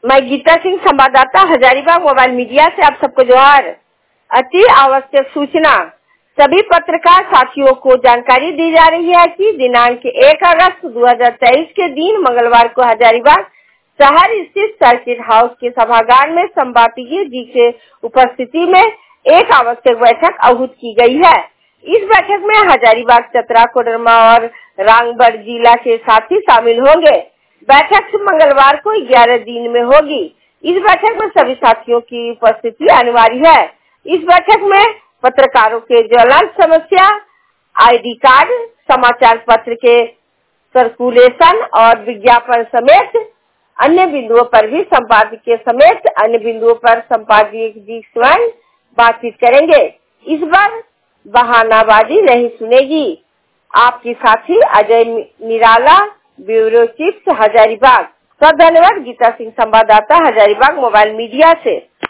मैं गीता सिंह, संवाददाता Hazaribagh mobile media से आप सबको जोहार। अति आवश्यक सूचना। सभी पत्रकार साथियों को जानकारी दी जा रही है कि दिनांक 1 अगस्त 2023 के दिन मंगलवार को हजारीबाग शहर स्थित सर्किट हाउस के सभागार में संवाददाता जी के उपस्थिति में एक आवश्यक बैठक आहूत की गई है। इस बैठक में हजारीबाग, चतरा, कोडरमा और रामगढ़ जिला के साथी शामिल होंगे। बैठक मंगलवार को 11 दिन में होगी। इस बैठक में सभी साथियों की उपस्थिति अनिवार्य है। इस बैठक में पत्रकारों के ज्वलंत समस्या, आईडी कार्ड, समाचार पत्र के सर्कुलेशन और विज्ञापन समेत अन्य बिंदुओं पर भी संपादकीय समेत अन्य बिंदुओं पर संपादकीय जी स्वयं बातचीत करेंगे। इस बार बहानाबाजी नहीं सुनेगी। आपकी साथी अजय निराला, ब्यूरो चीफ हजारीबाग। सब धन्यवाद। गीता सिंह, संवाददाता हजारीबाग मोबाइल मीडिया से।